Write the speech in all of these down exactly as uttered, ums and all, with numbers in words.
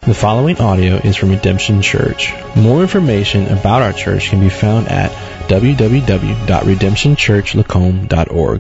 The following audio is from Redemption Church. More information about our church can be found at w w w dot redemption church lacombe dot org.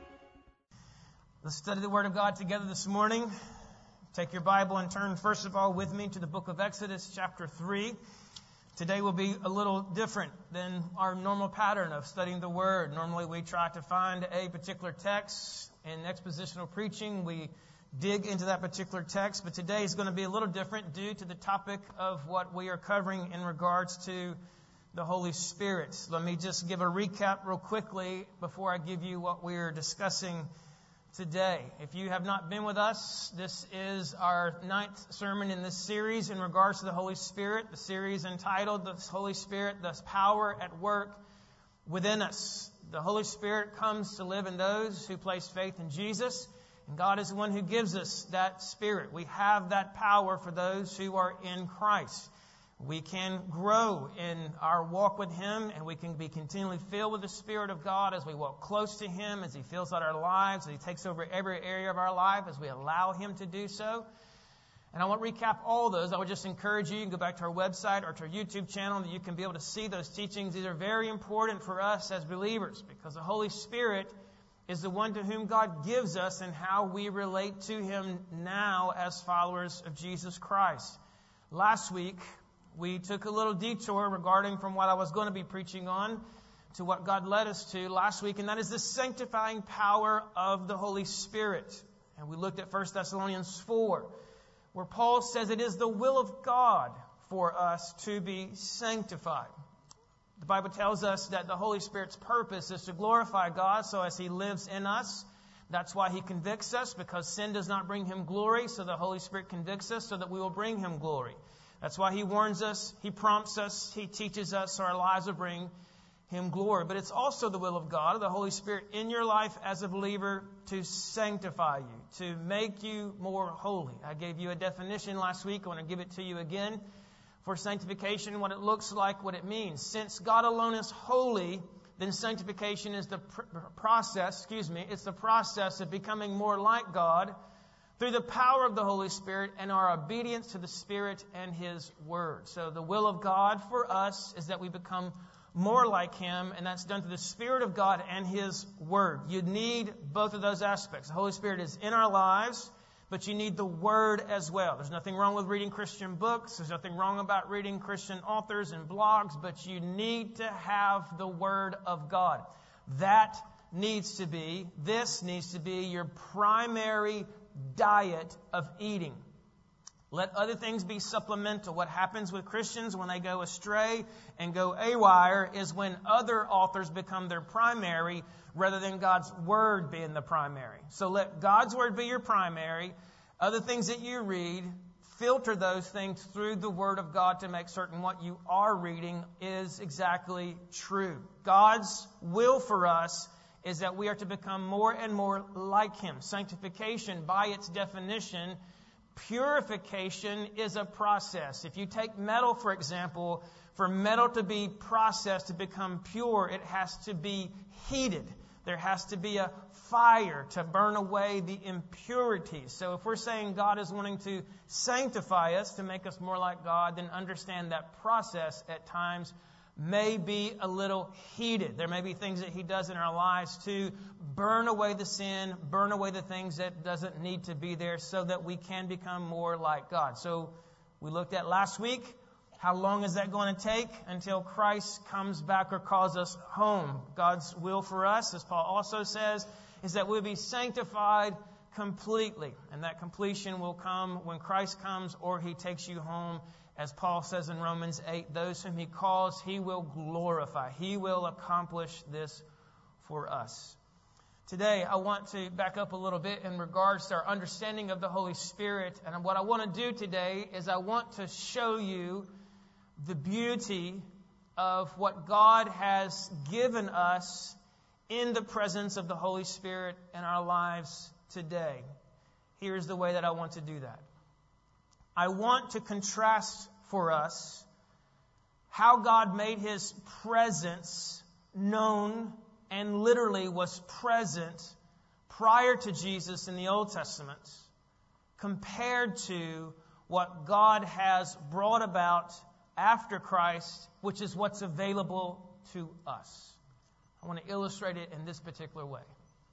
Let's study the Word of God together this morning. Take your Bible and turn first of all with me to the book of Exodus chapter three. Today will be a little different than our normal pattern of studying the Word. Normally we try to find a particular text. In expositional preaching, we dig into that particular text, but today is going to be a little different due to the topic of what we are covering in regards to the Holy Spirit. Let me just give a recap real quickly before I give you what we are discussing today. If you have not been with us, this is our ninth sermon in this series in regards to the Holy Spirit. The series entitled The Holy Spirit, the Power at Work Within Us. The Holy Spirit comes to live in those who place faith in Jesus. And God is the one who gives us that Spirit. We have that power for those who are in Christ. We can grow in our walk with Him, and we can be continually filled with the Spirit of God as we walk close to Him, as He fills out our lives, as He takes over every area of our life, as we allow Him to do so. And I want to recap all those. I would just encourage you, you can go back to our website or to our YouTube channel, that you can be able to see those teachings. These are very important for us as believers, because the Holy Spirit is the one to whom God gives us and how we relate to Him now as followers of Jesus Christ. Last week, we took a little detour regarding from what I was going to be preaching on to what God led us to last week, and that is the sanctifying power of the Holy Spirit. And we looked at First Thessalonians four, where Paul says it is the will of God for us to be sanctified. The Bible tells us that the Holy Spirit's purpose is to glorify God, so as He lives in us, that's why He convicts us, because sin does not bring Him glory, so the Holy Spirit convicts us so that we will bring Him glory. That's why He warns us, He prompts us, He teaches us, so our lives will bring Him glory. But it's also the will of God, the Holy Spirit in your life as a believer, to sanctify you, to make you more holy. I gave you a definition last week. I want to give it to you again. For sanctification, what it looks like, what it means. Since God alone is holy, then sanctification is the pr- process, excuse me, it's the process of becoming more like God through the power of the Holy Spirit and our obedience to the Spirit and His Word. So the will of God for us is that we become more like Him, and that's done through the Spirit of God and His Word. You need both of those aspects. The Holy Spirit is in our lives, but you need the Word as well. There's nothing wrong with reading Christian books. There's nothing wrong about reading Christian authors and blogs, but you need to have the Word of God. That needs to be, this needs to be your primary diet of eating. Let other things be supplemental. What happens with Christians when they go astray and go awry is when other authors become their primary rather than God's Word being the primary. So let God's Word be your primary. Other things that you read, filter those things through the Word of God to make certain what you are reading is exactly true. God's will for us is that we are to become more and more like Him. Sanctification, by its definition, purification is a process. If you take metal, for example, for metal to be processed to become pure, it has to be heated. There has to be a fire to burn away the impurities. So if we're saying God is wanting to sanctify us, to make us more like God, then understand that process at times may be a little heated. There may be things that He does in our lives to burn away the sin, burn away the things that doesn't need to be there so that we can become more like God. So we looked at last week, how long is that going to take until Christ comes back or calls us home? God's will for us, as Paul also says, is that we'll be sanctified completely. And that completion will come when Christ comes or He takes you home. As Paul says in Romans eight, those whom He calls, He will glorify. He will accomplish this for us. Today, I want to back up a little bit in regards to our understanding of the Holy Spirit. And what I want to do today is I want to show you the beauty of what God has given us in the presence of the Holy Spirit in our lives today. Here's the way that I want to do that. I want to contrast for us how God made His presence known and literally was present prior to Jesus in the Old Testament compared to what God has brought about after Christ, which is what's available to us. I want to illustrate it in this particular way.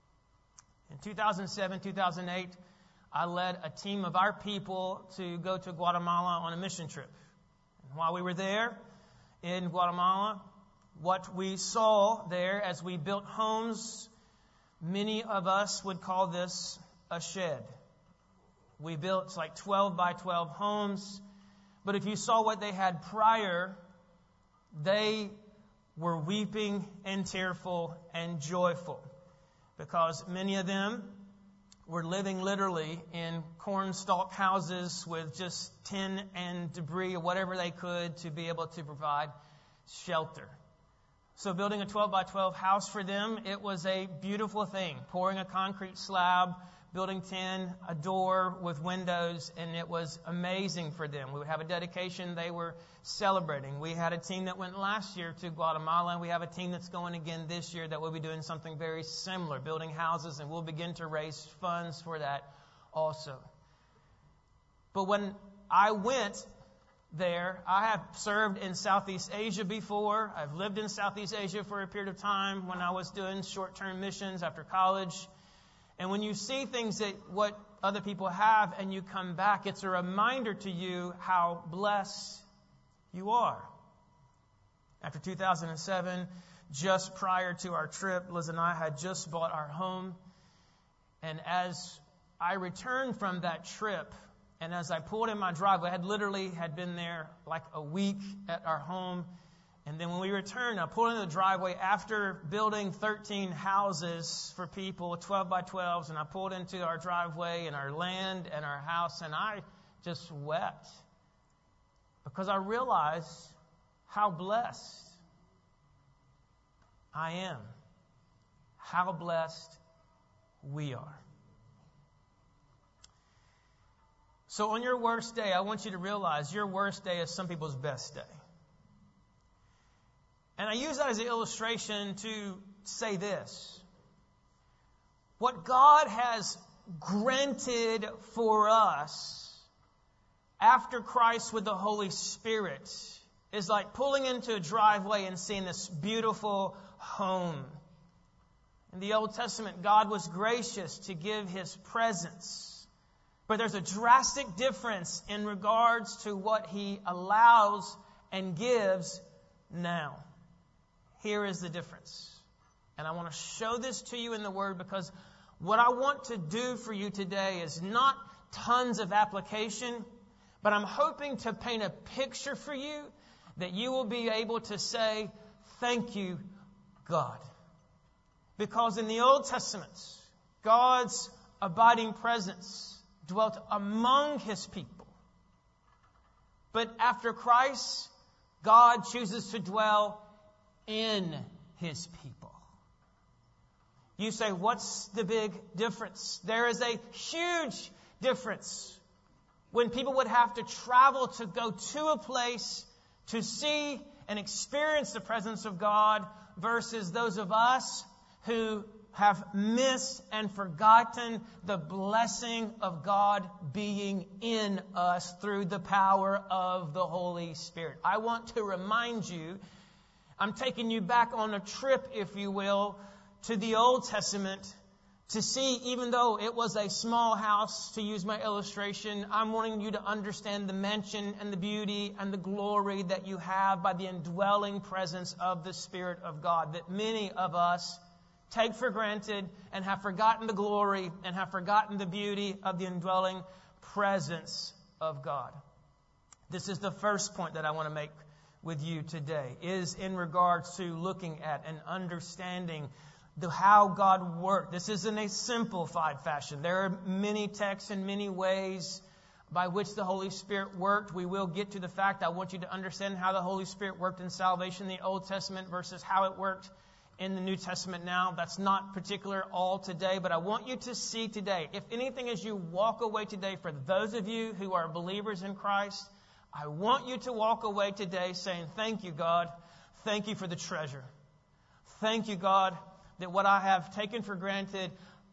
In two thousand seven, two thousand eight, I led a team of our people to go to Guatemala on a mission trip. And while we were there in Guatemala, what we saw there as we built homes, many of us would call this a shed. We built like twelve by twelve homes, but if you saw what they had prior, they were weeping and tearful and joyful, because many of them were living literally in cornstalk houses with just tin and debris or whatever they could to be able to provide shelter. So building a twelve by twelve house for them, it was a beautiful thing. Pouring a concrete slab, building tin, a door with windows, and it was amazing for them. We would have a dedication they were celebrating. We had a team that went last year to Guatemala, and we have a team that's going again this year that will be doing something very similar, building houses, and we'll begin to raise funds for that also. But when I went there, I have served in Southeast Asia before. I've lived in Southeast Asia for a period of time when I was doing short-term missions after college. And when you see things that what other people have and you come back, it's a reminder to you how blessed you are. After two thousand seven, just prior to our trip, Liz and I had just bought our home. And as I returned from that trip, and as I pulled in my driveway, I had literally had been there like a week at our home. And then when we returned, I pulled into the driveway after building thirteen houses for people, twelve by twelves, and I pulled into our driveway and our land and our house, and I just wept because I realized how blessed I am, how blessed we are. So on your worst day, I want you to realize your worst day is some people's best day. And I use that as an illustration to say this. What God has granted for us after Christ with the Holy Spirit is like pulling into a driveway and seeing this beautiful home. In the Old Testament, God was gracious to give His presence. But there's a drastic difference in regards to what He allows and gives now. Here is the difference. And I want to show this to you in the Word, because what I want to do for you today is not tons of application, but I'm hoping to paint a picture for you that you will be able to say, thank you, God. Because in the Old Testament, God's abiding presence dwelt among His people. But after Christ, God chooses to dwell in His people. You say, what's the big difference? There is a huge difference when people would have to travel to go to a place to see and experience the presence of God versus those of us who have missed and forgotten the blessing of God being in us through the power of the Holy Spirit. I want to remind you, I'm taking you back on a trip, if you will, to the Old Testament to see, even though it was a small house, to use my illustration, I'm wanting you to understand the mention and the beauty and the glory that you have by the indwelling presence of the Spirit of God, that many of us take for granted and have forgotten the glory and have forgotten the beauty of the indwelling presence of God. This is the first point that I want to make with you today, is in regards to looking at and understanding the how God worked. This is in a simplified fashion. There are many texts and many ways by which the Holy Spirit worked. We will get to the fact I want you to understand how the Holy Spirit worked in salvation in the Old Testament versus how it worked in the New Testament now. That's not particular all today, but I want you to see today, if anything, as you walk away today, for those of you who are believers in Christ, I want you to walk away today saying, thank you, God. Thank you for the treasure. Thank you, God, that what I have taken for granted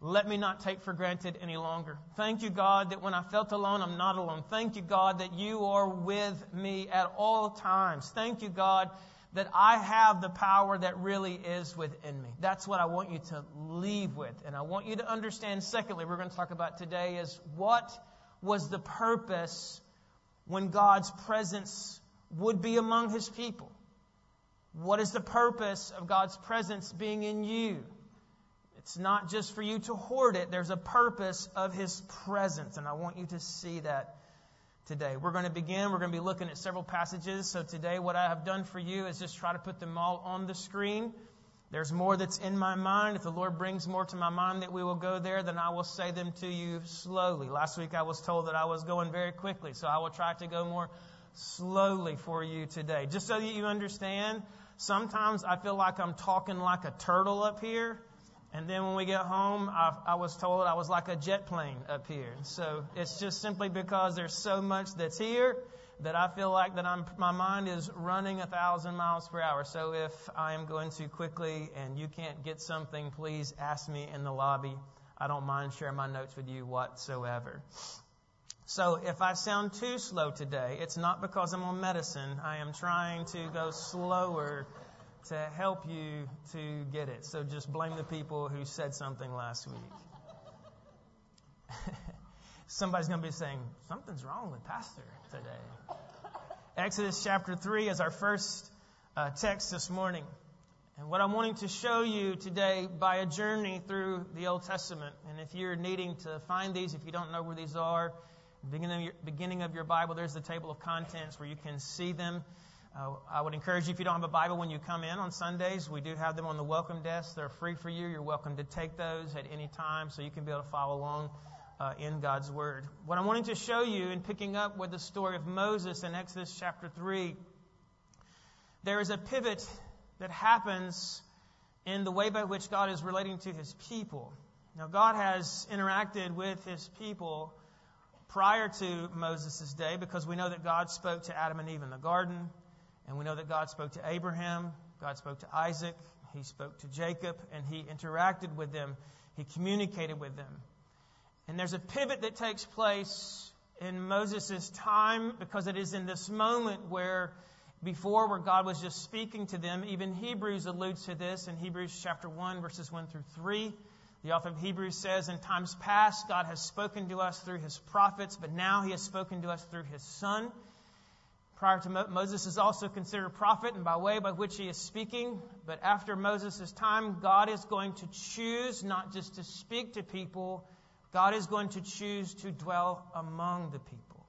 let me not take for granted any longer. Thank you, God, that when I felt alone, I'm not alone. Thank you, God, that you are with me at all times. Thank you, God, that I have the power that really is within me. That's what I want you to leave with. And I want you to understand, secondly, we're going to talk about today is what was the purpose when God's presence would be among His people? What is the purpose of God's presence being in you? It's not just for you to hoard it. There's a purpose of His presence, and I want you to see that today. We're going to begin. We're going to be looking at several passages. So today what I have done for you is just try to put them all on the screen. There's more that's in my mind. If the Lord brings more to my mind that we will go there, then I will say them to you slowly. Last week I was told that I was going very quickly, so I will try to go more slowly for you today. Just so that you understand, sometimes I feel like I'm talking like a turtle up here. And then when we get home, I, I was told I was like a jet plane up here. So it's just simply because there's so much that's here that I feel like that I'm my mind is running a thousand miles per hour. So if I am going too quickly and you can't get something, please ask me in the lobby. I don't mind sharing my notes with you whatsoever. So if I sound too slow today, it's not because I'm on medicine. I am trying to go slower to help you to get it. So just blame the people who said something last week. Somebody's going to be saying, something's wrong with Pastor today. Exodus chapter three is our first uh, text this morning. And what I'm wanting to show you today by a journey through the Old Testament, and if you're needing to find these, if you don't know where these are, beginning of your, beginning of your Bible, there's the table of contents where you can see them. Uh, I would encourage you, if you don't have a Bible when you come in on Sundays, we do have them on the welcome desk. They're free for you. You're welcome to take those at any time so you can be able to follow along uh, in God's Word. What I'm wanting to show you in picking up with the story of Moses in Exodus chapter three, there is a pivot that happens in the way by which God is relating to His people. Now, God has interacted with His people prior to Moses' day because we know that God spoke to Adam and Eve in the garden. And we know that God spoke to Abraham, God spoke to Isaac, He spoke to Jacob, and He interacted with them. He communicated with them. And there's a pivot that takes place in Moses' time because it is in this moment where before where God was just speaking to them, even Hebrews alludes to this in Hebrews chapter one, verses one through three. The author of Hebrews says, in times past, God has spoken to us through His prophets, but now He has spoken to us through His Son. Prior to Mo- Moses is also considered a prophet and by way by which he is speaking. But after Moses' time, God is going to choose not just to speak to people, God is going to choose to dwell among the people.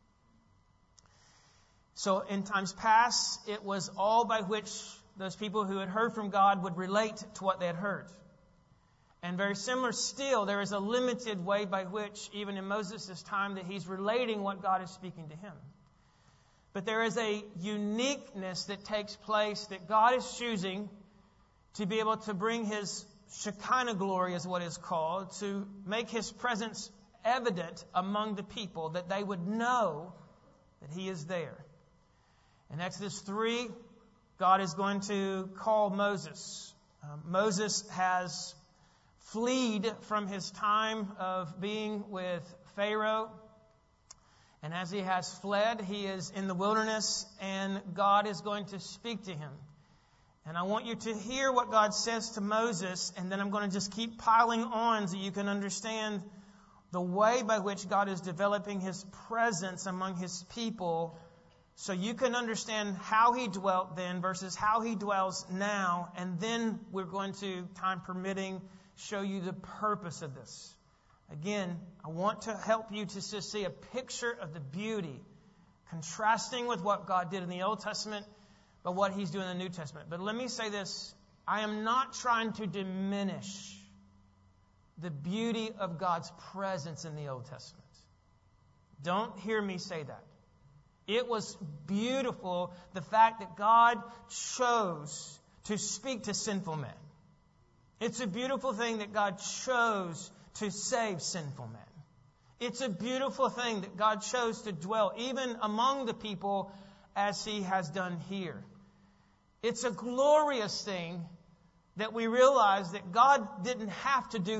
So in times past, it was all by which those people who had heard from God would relate to what they had heard. And very similar still, there is a limited way by which, even in Moses' time, that he's relating what God is speaking to him. But there is a uniqueness that takes place that God is choosing to be able to bring His Shekinah glory, is what is called, to make His presence evident among the people, that they would know that He is there. In Exodus three, God is going to call Moses. Um, Moses has fled from his time of being with Pharaoh. And as he has fled, he is in the wilderness, and God is going to speak to him. And I want you to hear what God says to Moses, and then I'm going to just keep piling on so you can understand the way by which God is developing His presence among His people, so you can understand how He dwelt then versus how He dwells now. And then we're going to, time permitting, show you the purpose of this. Again, I want to help you to just see a picture of the beauty, contrasting with what God did in the Old Testament, but what He's doing in the New Testament. But let me say this, I am not trying to diminish the beauty of God's presence in the Old Testament. Don't hear me say that. It was beautiful, the fact that God chose to speak to sinful men. It's a beautiful thing that God chose to save sinful men. It's a beautiful thing that God chose to dwell even among the people as He has done here. It's a glorious thing that we realize that God didn't have to do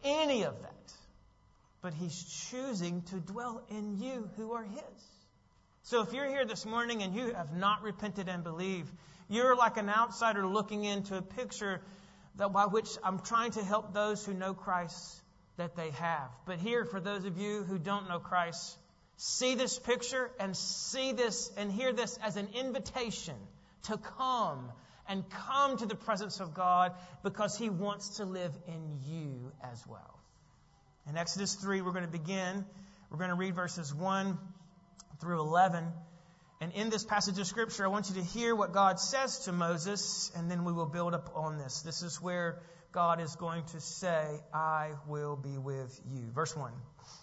any of that. But He's choosing to dwell in you who are His. So if you're here this morning and you have not repented and believed, you're like an outsider looking into a picture that by which I'm trying to help those who know Christ that they have. But here, for those of you who don't know Christ, see this picture and see this and hear this as an invitation to come and come to the presence of God, because He wants to live in you as well. In Exodus three, we're going to begin. We're going to read verses one through eleven. And in this passage of Scripture, I want you to hear what God says to Moses, and then we will build up on this. This is where God is going to say, I will be with you. Verse one.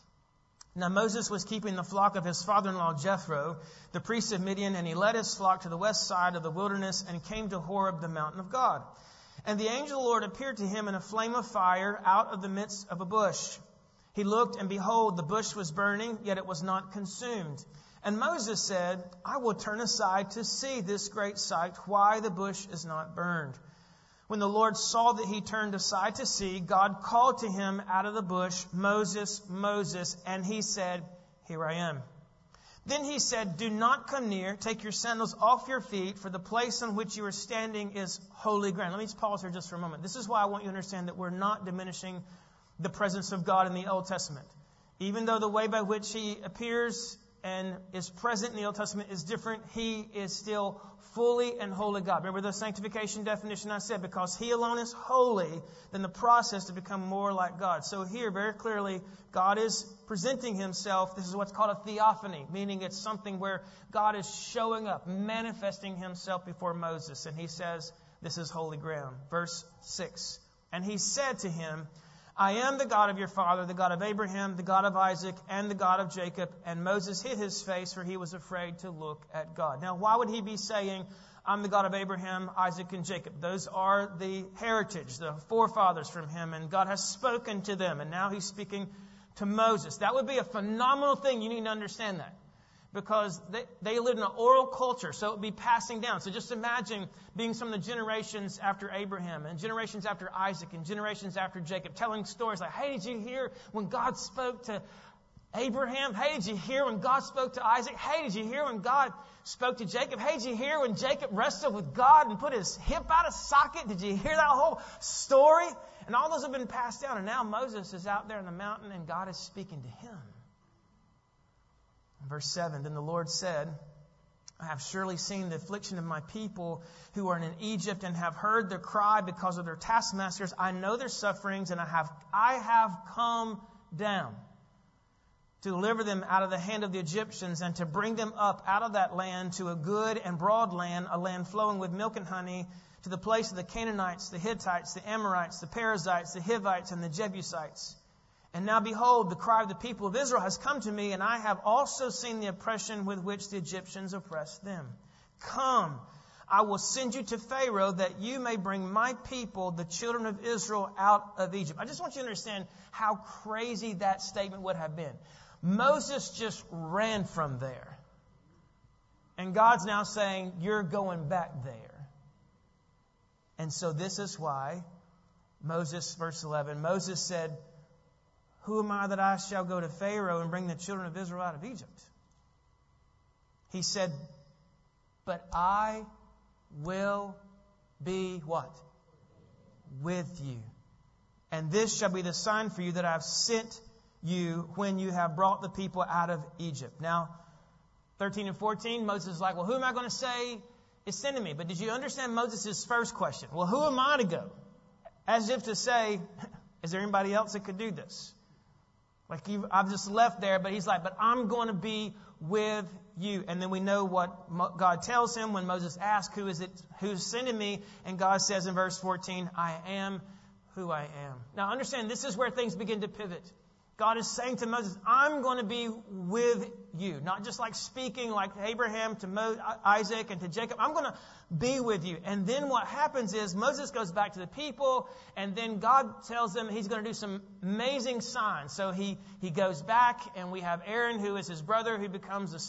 Now Moses was keeping the flock of his father-in-law Jethro, the priest of Midian, and he led his flock to the west side of the wilderness and came to Horeb, the mountain of God. And the angel of the Lord appeared to him in a flame of fire out of the midst of a bush. He looked, and behold, the bush was burning, yet it was not consumed. And Moses said, I will turn aside to see this great sight, why the bush is not burned. When the Lord saw that he turned aside to see, God called to him out of the bush, Moses, Moses, and he said, Here I am. Then he said, Do not come near, take your sandals off your feet, for the place on which you are standing is holy ground. Let me just pause here just for a moment. This is why I want you to understand that we're not diminishing the presence of God in the Old Testament. Even though the way by which He appears and is present in the Old Testament is different, He is still fully and holy God. Remember the sanctification definition I said? Because He alone is holy, then the process to become more like God. So here, very clearly, God is presenting Himself. This is what's called a theophany, meaning it's something where God is showing up, manifesting Himself before Moses. And He says, this is holy ground. Verse six. And He said to him, I am the God of your father, the God of Abraham, the God of Isaac, and the God of Jacob. And Moses hid his face, for he was afraid to look at God. Now, why would he be saying, I'm the God of Abraham, Isaac, and Jacob? Those are the heritage, the forefathers from him, and God has spoken to them. And now He's speaking to Moses. That would be a phenomenal thing. You need to understand that. Because they, they lived in an oral culture, so it would be passing down. So just imagine being some of the generations after Abraham, and generations after Isaac, and generations after Jacob, telling stories like, hey, did you hear when God spoke to Abraham? Hey, did you hear when God spoke to Isaac? Hey, did you hear when God spoke to Jacob? Hey, did you hear when Jacob wrestled with God and put his hip out of socket? Did you hear that whole story? And all those have been passed down, and now Moses is out there in the mountain, and God is speaking to him. Verse seven, then the Lord said, I have surely seen the affliction of my people who are in Egypt and have heard their cry because of their taskmasters. I know their sufferings, and I have, I have come down to deliver them out of the hand of the Egyptians and to bring them up out of that land to a good and broad land, a land flowing with milk and honey, to the place of the Canaanites, the Hittites, the Amorites, the Perizzites, the Hivites, and the Jebusites. And now behold, the cry of the people of Israel has come to me, and I have also seen the oppression with which the Egyptians oppressed them. Come, I will send you to Pharaoh that you may bring my people, the children of Israel, out of Egypt. I just want you to understand how crazy that statement would have been. Moses just ran from there. And God's now saying, you're going back there. And so this is why Moses, verse eleven, Moses said, who am I that I shall go to Pharaoh and bring the children of Israel out of Egypt? He said, but I will be what? With you. And this shall be the sign for you that I have sent you when you have brought the people out of Egypt. Now, thirteen and fourteen, Moses is like, well, who am I going to say is sending me? But did you understand Moses' first question? Well, who am I to go? As if to say, is there anybody else that could do this? Like, you, I've just left there, but he's like, but I'm going to be with you. And then we know what Mo- God tells him when Moses asks, who is it, who's sending me? And God says in verse fourteen, I am who I am. Now understand, this is where things begin to pivot. God is saying to Moses, I'm going to be with you. Not just like speaking like Abraham to Mo- Isaac and to Jacob. I'm going to be with you. And then what happens is Moses goes back to the people, and then God tells them He's going to do some amazing signs. So he, he goes back, and we have Aaron, who is his brother, who becomes the staff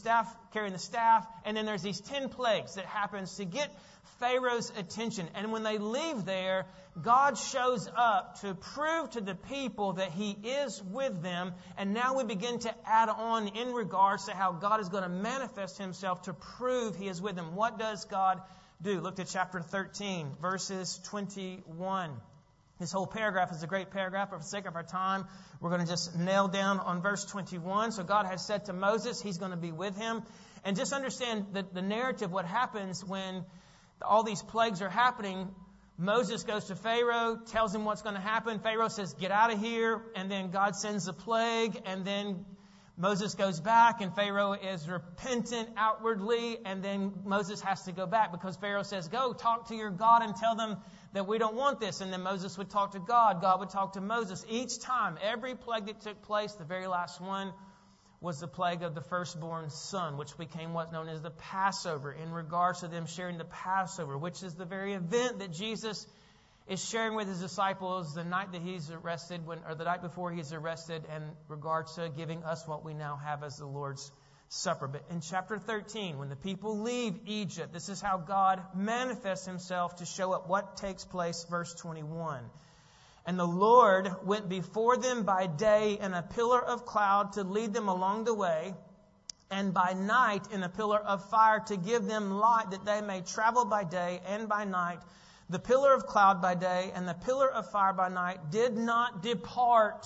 carrying the staff. And then there's these ten plagues that happens to get Pharaoh's attention. And when they leave there, God shows up to prove to the people that He is with them. And now we begin to add on in regards to how God is going to manifest Himself to prove He is with them. What does God do? Look at chapter thirteen, verses twenty-one. This whole paragraph is a great paragraph, but for the sake of our time, we're going to just nail down on verse twenty-one. So God has said to Moses, He's going to be with him. And just understand the, the narrative, what happens when all these plagues are happening. Moses goes to Pharaoh, tells him what's going to happen. Pharaoh says, get out of here. And then God sends a plague. And then Moses goes back, and Pharaoh is repentant outwardly. And then Moses has to go back because Pharaoh says, go talk to your God and tell them that we don't want this. And then Moses would talk to God. God would talk to Moses. Each time, every plague that took place, the very last one was the plague of the firstborn son, which became what's known as the Passover, in regards to them sharing the Passover, which is the very event that Jesus is sharing with His disciples the night that He's arrested, when, or the night before He's arrested, in regards to giving us what we now have as the Lord's Supper. But in chapter thirteen, when the people leave Egypt, this is how God manifests Himself to show up what takes place, verse twenty-one. And the Lord went before them by day in a pillar of cloud to lead them along the way, and by night in a pillar of fire to give them light, that they may travel by day and by night. The pillar of cloud by day and the pillar of fire by night did not depart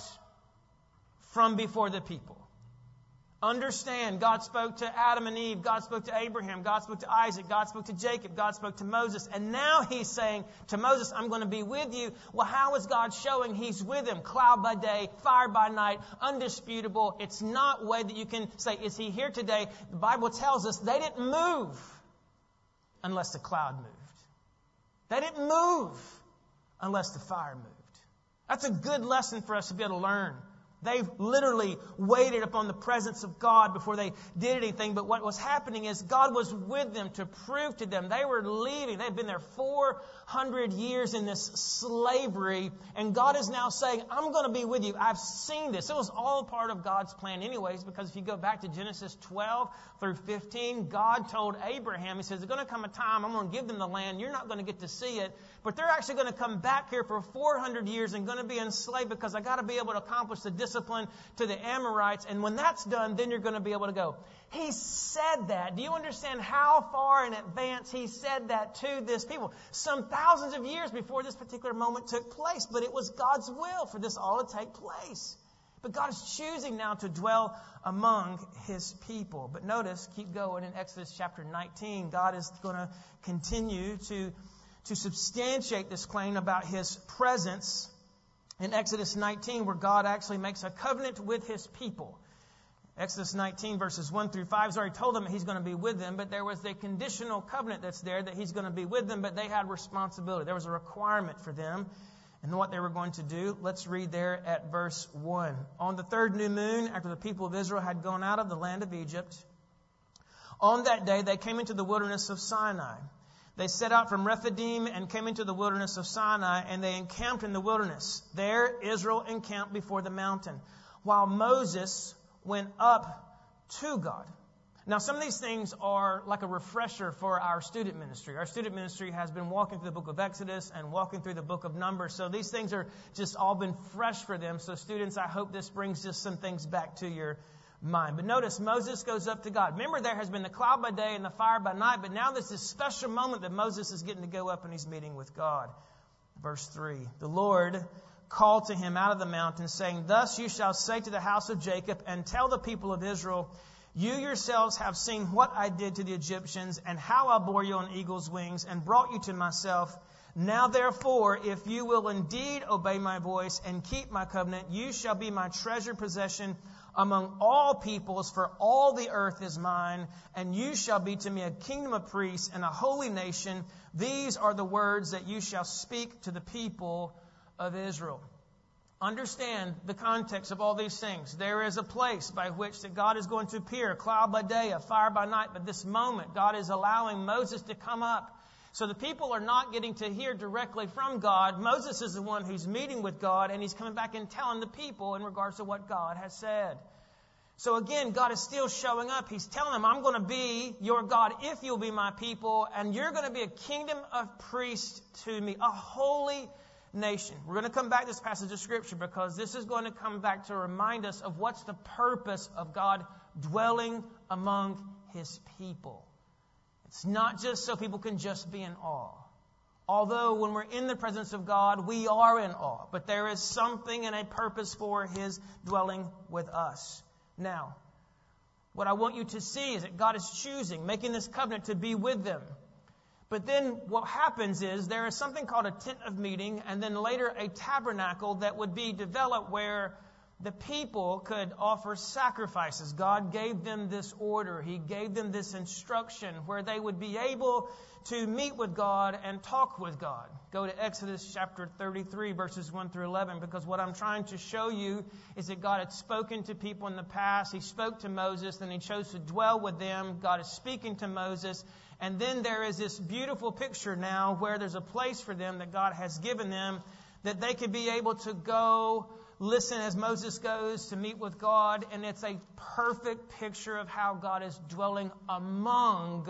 from before the people. Understand, God spoke to Adam and Eve, God spoke to Abraham, God spoke to Isaac, God spoke to Jacob, God spoke to Moses. And now He's saying to Moses, I'm going to be with you. Well, how is God showing He's with him? Cloud by day, fire by night, undisputable. It's not a way that you can say, is He here today? The Bible tells us they didn't move unless the cloud moved. They didn't move unless the fire moved. That's a good lesson for us to be able to learn. They literally waited upon the presence of God before they did anything. But what was happening is God was with them to prove to them. They were leaving. They'd been there four hundred years in this slavery. And God is now saying, I'm going to be with you. I've seen this. It was all part of God's plan anyways, because if you go back to Genesis twelve through fifteen, God told Abraham, He says, there's going to come a time I'm going to give them the land. You're not going to get to see it. But they're actually going to come back here for four hundred years and going to be enslaved, because I got to be able to accomplish the discipline to the Amorites. And when that's done, then you're going to be able to go. He said that. Do you understand how far in advance He said that to this people? Some thousands of years before this particular moment took place. But it was God's will for this all to take place. But God is choosing now to dwell among His people. But notice, keep going in Exodus chapter nineteen. God is going to continue to to substantiate this claim about His presence in Exodus nineteen, where God actually makes a covenant with His people. Exodus nineteen, verses one through five, has already told them He's going to be with them, but there was a conditional covenant that's there that He's going to be with them, but they had responsibility. There was a requirement for them and what they were going to do. Let's read there at verse one. On the third new moon, after the people of Israel had gone out of the land of Egypt, on that day they came into the wilderness of Sinai. They set out from Rephidim and came into the wilderness of Sinai, and they encamped in the wilderness. There Israel encamped before the mountain, while Moses went up to God. Now, some of these things are like a refresher for our student ministry. Our student ministry has been walking through the book of Exodus and walking through the book of Numbers. So these things are just all been fresh for them. So students, I hope this brings just some things back to your mind. But notice, Moses goes up to God. Remember, there has been the cloud by day and the fire by night, but now there's this special moment that Moses is getting to go up and he's meeting with God. Verse three, the Lord called to him out of the mountain, saying, thus you shall say to the house of Jacob and tell the people of Israel, you yourselves have seen what I did to the Egyptians and how I bore you on eagle's wings and brought you to myself. Now therefore, if you will indeed obey my voice and keep my covenant, you shall be my treasured possession among all peoples, for all the earth is mine, and you shall be to me a kingdom of priests and a holy nation. These are the words that you shall speak to the people of Israel. Understand the context of all these things. There is a place by which that God is going to appear, a cloud by day, a fire by night. But this moment, God is allowing Moses to come up. So the people are not getting to hear directly from God. Moses is the one who's meeting with God, and he's coming back and telling the people in regards to what God has said. So again, God is still showing up. He's telling them, I'm going to be your God if you'll be my people, and you're going to be a kingdom of priests to me, a holy nation. We're going to come back to this passage of Scripture because this is going to come back to remind us of what's the purpose of God dwelling among His people. It's not just so people can just be in awe. Although when we're in the presence of God, we are in awe. But there is something and a purpose for His dwelling with us. Now, what I want you to see is that God is choosing, making this covenant to be with them. But then what happens is there is something called a tent of meeting, and then later a tabernacle that would be developed where the people could offer sacrifices. God gave them this order. He gave them this instruction where they would be able to meet with God and talk with God. Go to Exodus chapter thirty-three, verses one through eleven, because what I'm trying to show you is that God had spoken to people in the past. He spoke to Moses, then He chose to dwell with them. God is speaking to Moses. And then there is this beautiful picture now where there's a place for them that God has given them that they could be able to go listen as Moses goes to meet with God. And it's a perfect picture of how God is dwelling among,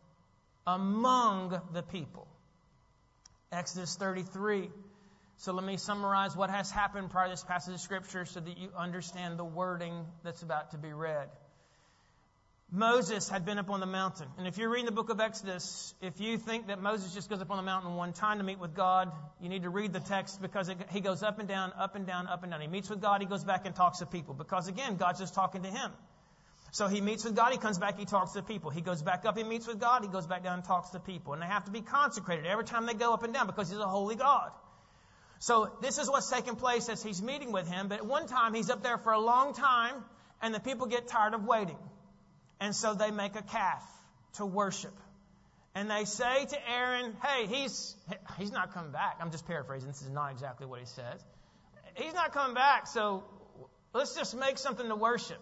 among the people. Exodus thirty-three. So let me summarize what has happened prior to this passage of Scripture so that you understand the wording that's about to be read. Moses had been up on the mountain. And if you're reading the book of Exodus, if you think that Moses just goes up on the mountain one time to meet with God, you need to read the text because it, he goes up and down, up and down, up and down. He meets with God, he goes back and talks to people. Because again, God's just talking to him. So he meets with God, he comes back, he talks to people. He goes back up, he meets with God, he goes back down and talks to people. And they have to be consecrated every time they go up and down because He's a holy God. So this is what's taking place as He's meeting with him. But at one time, He's up there for a long time, and the people get tired of waiting. And so they make a calf to worship. And they say to Aaron, hey, he's he's not coming back. I'm just paraphrasing. This is not exactly what he says. He's not coming back, so let's just make something to worship.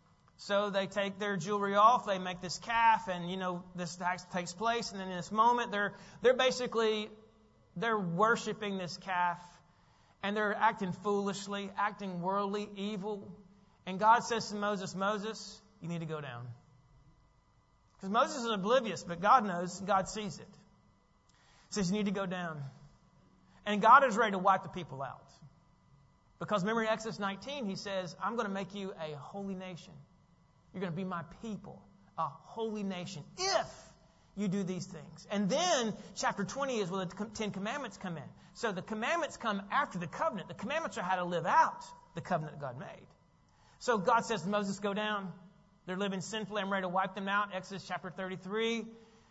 So they take their jewelry off, they make this calf, and, you know, this takes place. And then in this moment, they're they're basically, they're worshiping this calf. And they're acting foolishly, acting worldly, evil. And God says to Moses, Moses, you need to go down. Because Moses is oblivious, but God knows, God sees it. He says, you need to go down. And God is ready to wipe the people out. Because remember in Exodus nineteen, He says, I'm going to make you a holy nation. You're going to be my people, a holy nation, if you do these things. And then chapter twenty is where the Ten Commandments come in. So the commandments come after the covenant. The commandments are how to live out the covenant that God made. So God says to Moses, go down. They're living sinfully. I'm ready to wipe them out. Exodus chapter thirty-three.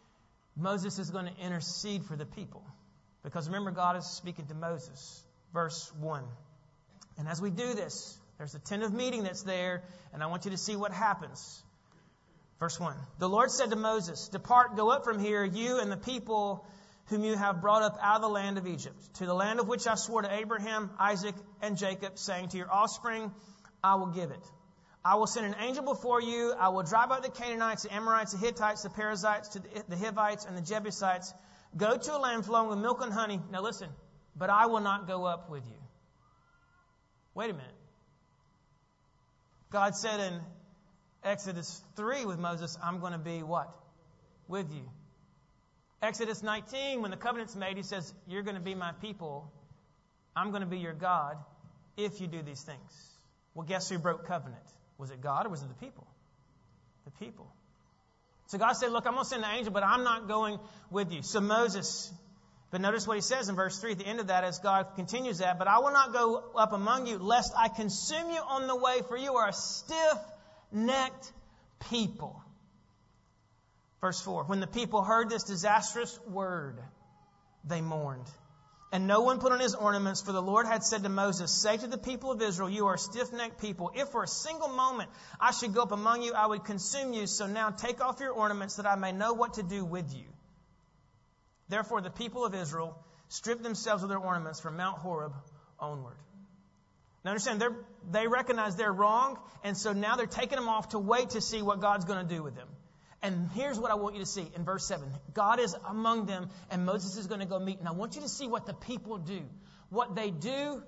Moses is going to intercede for the people. Because remember, God is speaking to Moses. Verse one. And as we do this, there's a tent of meeting that's there, and I want you to see what happens. Verse one. The Lord said to Moses, depart, go up from here, you and the people whom you have brought up out of the land of Egypt, to the land of which I swore to Abraham, Isaac, and Jacob, saying, to your offspring I will give it. I will send an angel before you. I will drive out the Canaanites, the Amorites, the Hittites, the Perizzites, to the Hivites, and the Jebusites. Go to a land flowing with milk and honey. Now listen, but I will not go up with you. Wait a minute. God said in Exodus three with Moses, I'm going to be what? With you. Exodus nineteen, when the covenant's made, He says, you're going to be my people. I'm going to be your God if you do these things. Well, guess who broke covenant? Was it God or was it the people? The people. So God said, look, I'm going to send an angel, but I'm not going with you. So Moses, but notice what he says in verse three at the end of that as God continues that, but I will not go up among you lest I consume you on the way, for you are a stiff-necked people. Verse four, when the people heard this disastrous word, they mourned. And no one put on his ornaments, for the Lord had said to Moses, say to the people of Israel, you are a stiff-necked people. If for a single moment I should go up among you, I would consume you. So now take off your ornaments that I may know what to do with you. Therefore the people of Israel stripped themselves of their ornaments from Mount Horeb onward. Now understand, they're, they recognize they're wrong, and so now they're taking them off to wait to see what God's going to do with them. And here's what I want you to see in verse seven. God is among them, and Moses is going to go meet. And I want you to see what the people do. What they do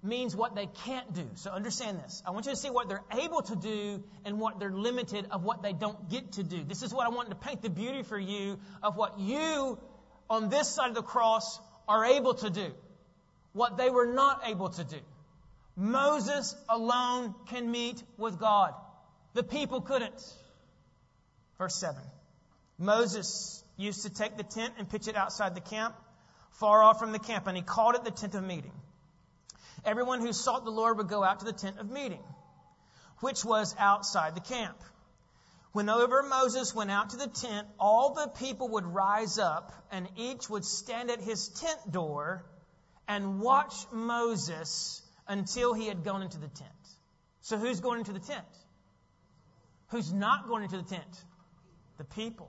means what they can't do. So understand this. I want you to see what they're able to do and what they're limited of what they don't get to do. This is what I want to paint the beauty for you of what you on this side of the cross are able to do. What they were not able to do. Moses alone can meet with God. The people couldn't. Verse seven. Moses used to take the tent and pitch it outside the camp, far off from the camp, and he called it the tent of meeting. Everyone who sought the Lord would go out to the tent of meeting, which was outside the camp. Whenever Moses went out to the tent, all the people would rise up, and each would stand at his tent door and watch Moses until he had gone into the tent. So who's going into the tent? Who's not going into the tent? The people.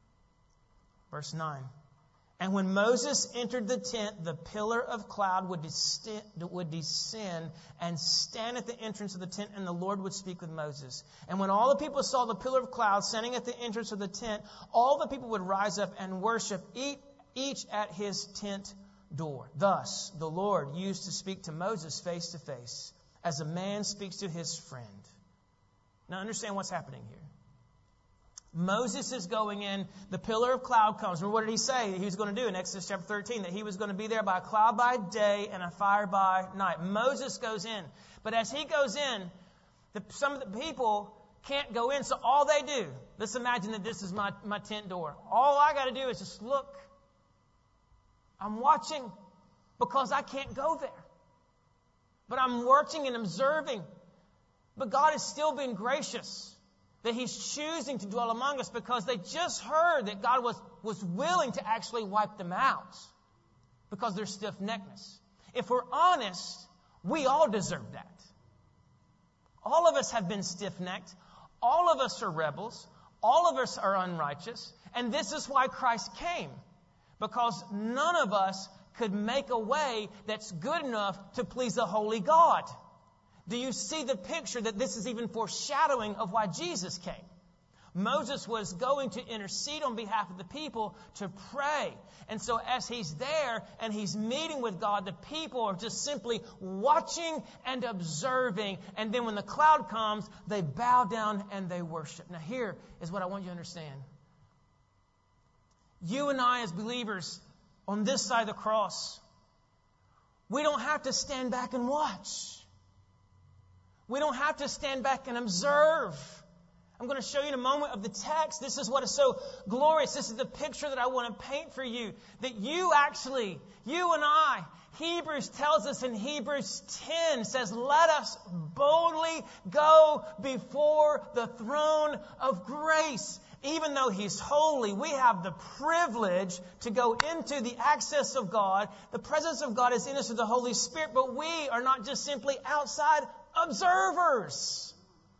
Verse nine. And when Moses entered the tent, the pillar of cloud would descend, would descend and stand at the entrance of the tent, and the Lord would speak with Moses. And when all the people saw the pillar of cloud standing at the entrance of the tent, all the people would rise up and worship, each at his tent door. Thus, the Lord used to speak to Moses face to face, as a man speaks to his friend. Now understand what's happening here. Moses is going in, the pillar of cloud comes. Remember, what did he say he was going to do in Exodus chapter thirteen? That he was going to be there by a cloud by day and a fire by night. Moses goes in. But as he goes in, the, some of the people can't go in. So all they do, let's imagine that this is my, my tent door. All I got to do is just look. I'm watching because I can't go there. But I'm watching and observing. But God is still being gracious. That He's choosing to dwell among us because they just heard that God was, was willing to actually wipe them out because they're stiff-neckedness. If we're honest, we all deserve that. All of us have been stiff-necked. All of us are rebels. All of us are unrighteous. And this is why Christ came. Because none of us could make a way that's good enough to please a holy God. Do you see the picture that this is even foreshadowing of why Jesus came? Moses was going to intercede on behalf of the people to pray. And so as he's there and he's meeting with God, the people are just simply watching and observing. And then when the cloud comes, they bow down and they worship. Now here is what I want you to understand. You and I as believers on this side of the cross, we don't have to stand back and watch. We don't have to stand back and observe. I'm going to show you in a moment of the text. This is what is so glorious. This is the picture that I want to paint for you. That you actually, you and I, Hebrews tells us in Hebrews ten, says, let us boldly go before the throne of grace. Even though He's holy, we have the privilege to go into the access of God. The presence of God is in us through the Holy Spirit, but we are not just simply outside observers.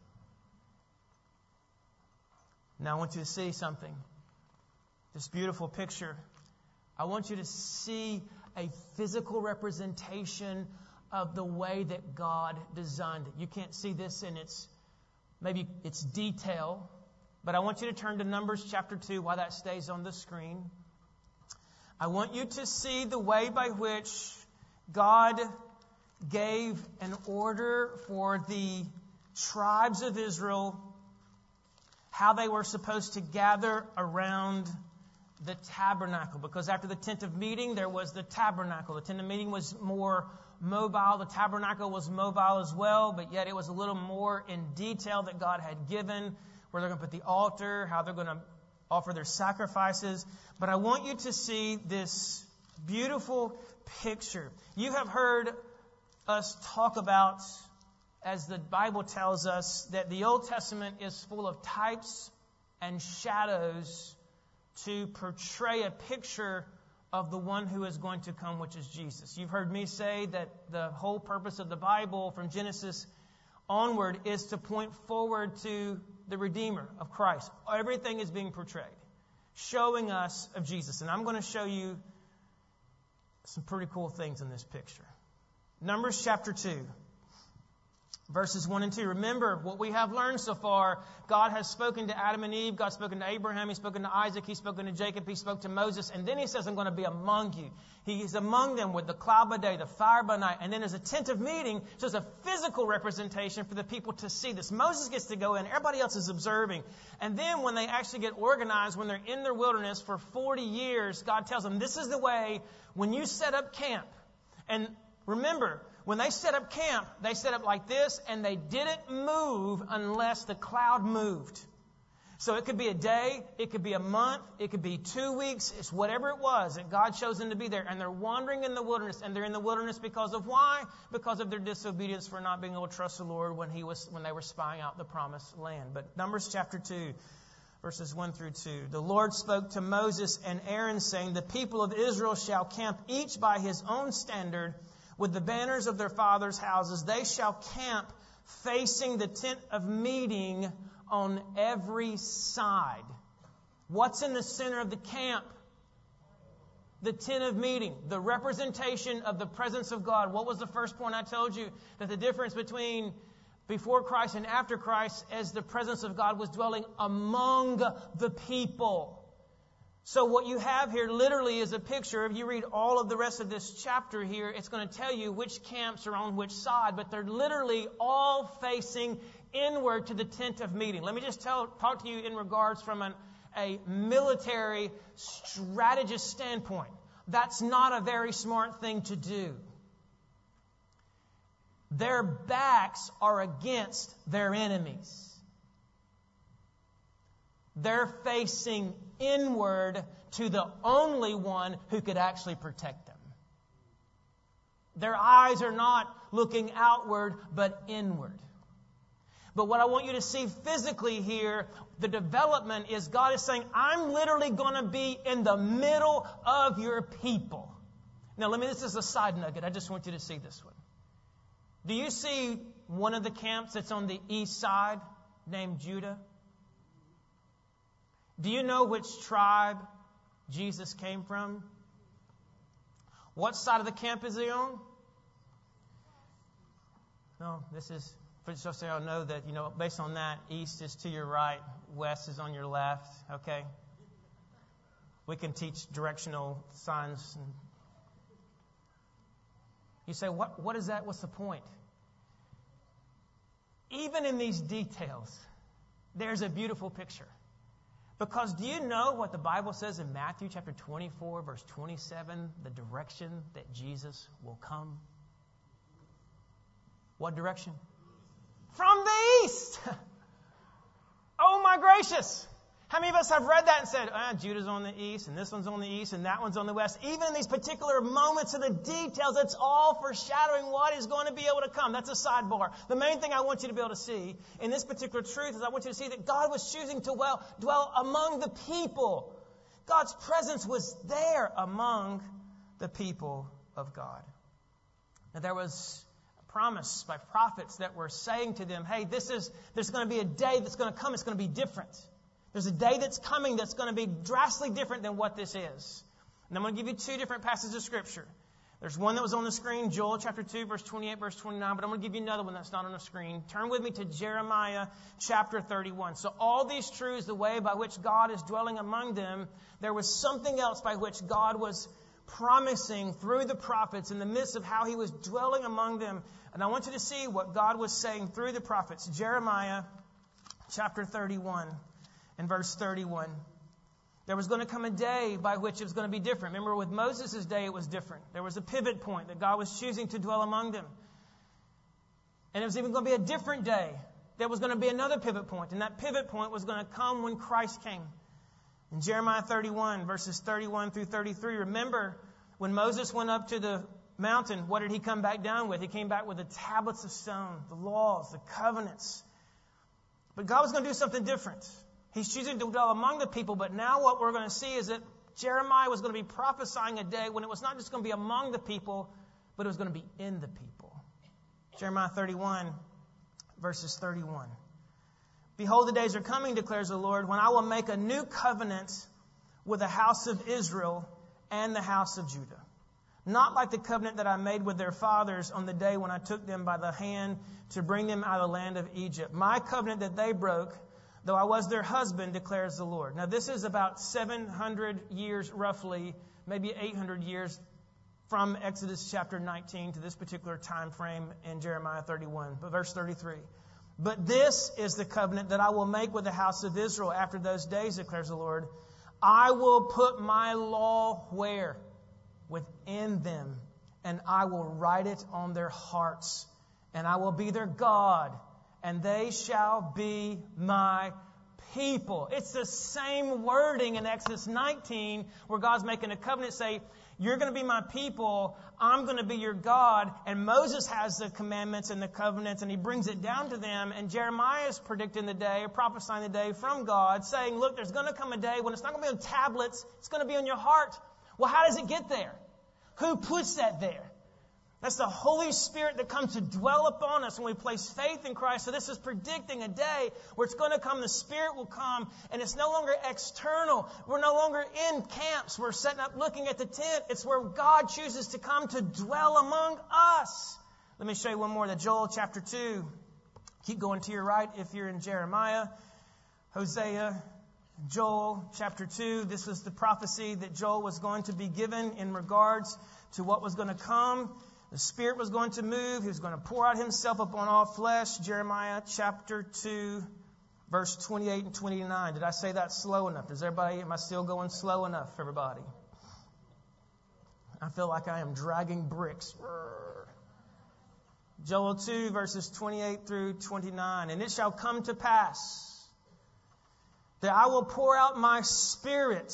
Now I want you to see something. This beautiful picture. I want you to see a physical representation of the way that God designed it. You can't see this in its, maybe its detail, but I want you to turn to Numbers chapter two while that stays on the screen. I want you to see the way by which God gave an order for the tribes of Israel, how they were supposed to gather around the tabernacle. Because after the tent of meeting, there was the tabernacle. The tent of meeting was more mobile. The tabernacle was mobile as well, but yet it was a little more in detail that God had given, where they're going to put the altar, how they're going to offer their sacrifices. But I want you to see this beautiful picture. You have heard us talk about, as the Bible tells us, that the Old Testament is full of types and shadows to portray a picture of the one who is going to come, which is Jesus. You've heard me say that the whole purpose of the Bible from Genesis onward is to point forward to the Redeemer of Christ. Everything is being portrayed, showing us of Jesus. And I'm going to show you some pretty cool things in this picture. Numbers chapter two, Verses one and two. Remember what we have learned so far. God has spoken to Adam and Eve. God's spoken to Abraham. He's spoken to Isaac. He's spoken to Jacob. He spoke to Moses. And then he says, I'm going to be among you. He is among them with the cloud by day, the fire by night. And then there's a tent of meeting. So it's a physical representation for the people to see this. Moses gets to go in. Everybody else is observing. And then when they actually get organized, when they're in their wilderness for forty years, God tells them, this is the way when you set up camp. And remember, when they set up camp, they set up like this, and they didn't move unless the cloud moved. So it could be a day, it could be a month, it could be two weeks, it's whatever it was that God chose them to be there. And they're wandering in the wilderness, and they're in the wilderness because of why? Because of their disobedience for not being able to trust the Lord when He was when they were spying out the promised land. But Numbers chapter two, verses one through two. The Lord spoke to Moses and Aaron, saying, the people of Israel shall camp each by his own standard, with the banners of their fathers' houses. They shall camp facing the tent of meeting on every side. What's in the center of the camp? The tent of meeting, the representation of the presence of God. What was the first point I told you? That the difference between before Christ and after Christ is the presence of God was dwelling among the people. So what you have here literally is a picture. If you read all of the rest of this chapter here, it's going to tell you which camps are on which side, but they're literally all facing inward to the tent of meeting. Let me just tell, talk to you in regards from an, a military strategist standpoint. That's not a very smart thing to do. Their backs are against their enemies. They're facing inward to the only one who could actually protect them. Their eyes are not looking outward, but inward. But what I want you to see physically here, the development is God is saying, I'm literally going to be in the middle of your people. Now, let me, this is a side nugget. I just want you to see this one. Do you see one of the camps that's on the east side named Judah? Do you know which tribe Jesus came from? What side of the camp is he on? No, this is, for just so y'all know that, you know, based on that, east is to your right, west is on your left, okay? We can teach directional signs. And you say, what, what is that? What's the point? Even in these details, there's a beautiful picture. Because do you know what the Bible says in Matthew chapter twenty-four, verse twenty-seven, the direction that Jesus will come? What direction? From the east! Oh my gracious! How many of us have read that and said, ah, Judah's on the east, and this one's on the east, and that one's on the west? Even in these particular moments of the details, it's all foreshadowing what is going to be able to come. That's a sidebar. The main thing I want you to be able to see in this particular truth is I want you to see that God was choosing to well, dwell among the people. God's presence was there among the people of God. Now, there was a promise by prophets that were saying to them, hey, this is there's going to be a day that's going to come. It's going to be different. There's a day that's coming that's going to be drastically different than what this is. And I'm going to give you two different passages of Scripture. There's one that was on the screen, Joel chapter two, verse twenty-eight, verse twenty-nine, but I'm going to give you another one that's not on the screen. Turn with me to Jeremiah chapter thirty-one. So all these truths, the way by which God is dwelling among them, there was something else by which God was promising through the prophets in the midst of how He was dwelling among them. And I want you to see what God was saying through the prophets. Jeremiah chapter thirty-one. In verse thirty-one, there was going to come a day by which it was going to be different. Remember, with Moses' day, it was different. There was a pivot point that God was choosing to dwell among them. And it was even going to be a different day. There was going to be another pivot point. And that pivot point was going to come when Christ came. In Jeremiah thirty-one, verses thirty-one through thirty-three, remember, when Moses went up to the mountain, what did he come back down with? He came back with the tablets of stone, the laws, the covenants. But God was going to do something different. He's choosing to dwell among the people, but now what we're going to see is that Jeremiah was going to be prophesying a day when it was not just going to be among the people, but it was going to be in the people. Jeremiah thirty-one, verses thirty-one. Behold, the days are coming, declares the Lord, when I will make a new covenant with the house of Israel and the house of Judah. not like the covenant that I made with their fathers on the day when I took them by the hand to bring them out of the land of Egypt. My covenant that they broke, though I was their husband, declares the Lord. Now, this is about seven hundred years, roughly, maybe eight hundred years from Exodus chapter nineteen to this particular time frame in Jeremiah thirty-one, but verse thirty-three. But this is the covenant that I will make with the house of Israel after those days, declares the Lord. I will put my law where? Within them, and I will write it on their hearts, and I will be their God, and they shall be my people. It's the same wording in Exodus nineteen where God's making a covenant, say, you're going to be my people, I'm going to be your God, and Moses has the commandments and the covenants, and he brings it down to them, and Jeremiah is predicting the day, or prophesying the day from God, saying, look, there's going to come a day when it's not going to be on tablets, it's going to be on your heart. Well, how does it get there? Who puts that there? That's the Holy Spirit that comes to dwell upon us when we place faith in Christ. So this is predicting a day where it's going to come, the Spirit will come, and it's no longer external. We're no longer in camps. We're setting up looking at the tent. It's where God chooses to come to dwell among us. Let me show you one more, that Joel chapter two. Keep going to your right if you're in Jeremiah, Hosea, Joel chapter two. This was the prophecy that Joel was going to be given in regards to what was going to come. The Spirit was going to move. He was going to pour out Himself upon all flesh. Jeremiah chapter two, verse twenty-eight and twenty-nine. Did I say that slow enough? Does everybody, am I still going slow enough, everybody? I feel like I am dragging bricks. Joel two, verses twenty-eight through twenty-nine. And it shall come to pass that I will pour out my Spirit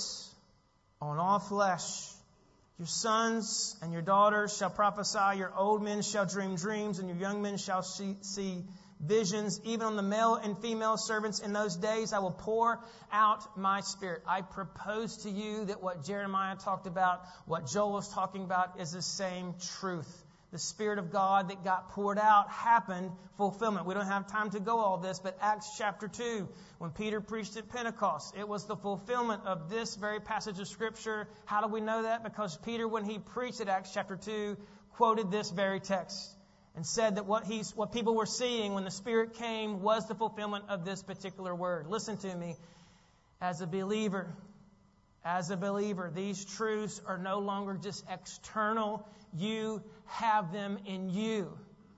on all flesh. Your sons and your daughters shall prophesy, your old men shall dream dreams, and your young men shall see, see visions. Even on the male and female servants in those days, I will pour out my Spirit. I propose to you that what Jeremiah talked about, what Joel was talking about, is the same truth. The Spirit of God that got poured out happened, fulfillment. We don't have time to go all this, but Acts chapter two, when Peter preached at Pentecost, it was the fulfillment of this very passage of Scripture. How do we know that? Because Peter, when he preached at Acts chapter two, quoted this very text and said that what he's, what people were seeing when the Spirit came was the fulfillment of this particular word. Listen to me. As a believer, as a believer, these truths are no longer just external. You have them in you.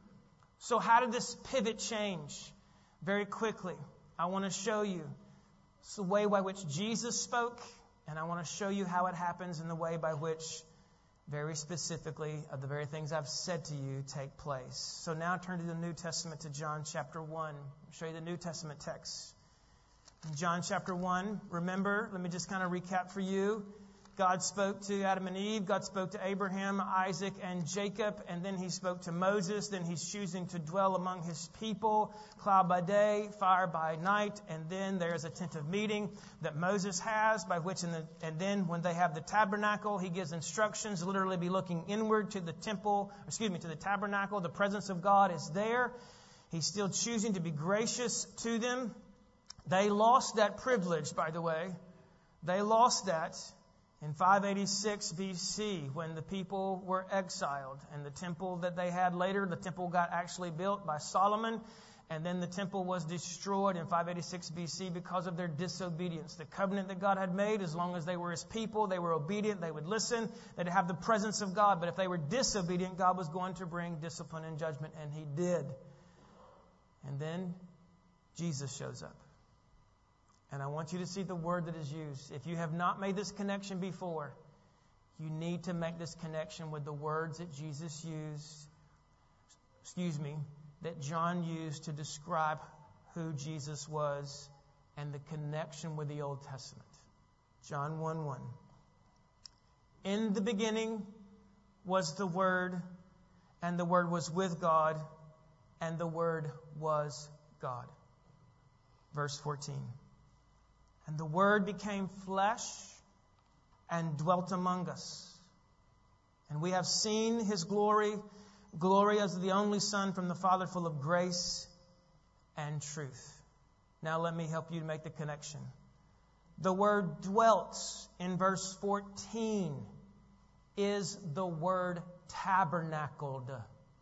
So how did this pivot change? Very quickly, I want to show you it's the way by which Jesus spoke, and I want to show you how it happens in the way by which, very specifically, of the very things I've said to you take place. So now turn to the New Testament, to John chapter one. I'll show you the New Testament text. In John chapter one, remember, let me just kind of recap for you. God spoke to Adam and Eve. God spoke to Abraham, Isaac, and Jacob. And then He spoke to Moses. Then He's choosing to dwell among His people. Cloud by day, fire by night. And then there's a tent of meeting that Moses has, by which, in the, and then when they have the tabernacle, He gives instructions, literally be looking inward to the temple, excuse me, to the tabernacle. The presence of God is there. He's still choosing to be gracious to them. They lost that privilege, by the way. They lost that in five eighty-six B C when the people were exiled. And the temple that they had later, the temple got actually built by Solomon. And then the temple was destroyed in five eighty-six B C because of their disobedience. The covenant that God had made, as long as they were His people, they were obedient, they would listen, they'd have the presence of God. But if they were disobedient, God was going to bring discipline and judgment. And He did. And then Jesus shows up. And I want you to see the word that is used. If you have not made this connection before, you need to make this connection with the words that Jesus used, excuse me, that John used to describe who Jesus was and the connection with the Old Testament. John one one. In the beginning was the Word, and the Word was with God, and the Word was God. Verse fourteen. And the Word became flesh and dwelt among us. And we have seen His glory, glory as the only Son from the Father, full of grace and truth. Now let me help you to make the connection. The word dwelt in verse fourteen is the word tabernacled.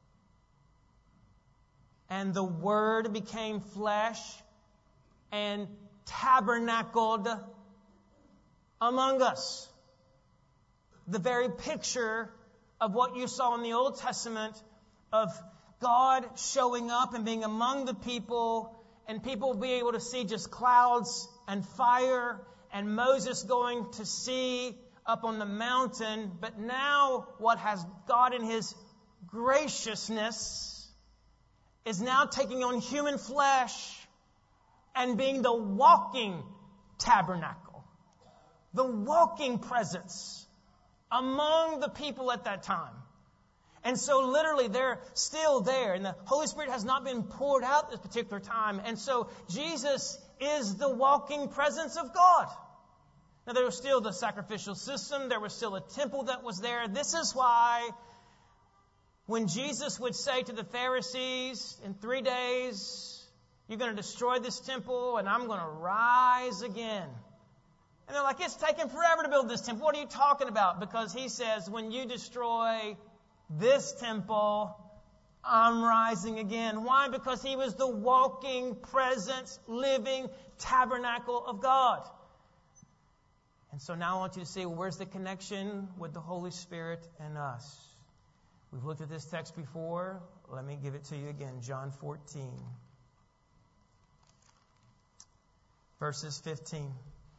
And the Word became flesh and tabernacled among us. The very picture of what you saw in the Old Testament of God showing up and being among the people, and people being able to see just clouds and fire, and Moses going to see up on the mountain. But now what has God in His graciousness is now taking on human flesh and being the walking tabernacle, the walking presence among the people at that time. And so literally they're still there, and the Holy Spirit has not been poured out at this particular time. And so Jesus is the walking presence of God. Now there was still the sacrificial system, there was still a temple that was there. This is why when Jesus would say to the Pharisees, in three days, you're going to destroy this temple and I'm going to rise again. And they're like, it's taken forever to build this temple. What are you talking about? Because He says, when you destroy this temple, I'm rising again. Why? Because He was the walking presence, living tabernacle of God. And so now I want you to see, well, where's the connection with the Holy Spirit and us? We've looked at this text before. Let me give it to you again. John fourteen, verses fifteen.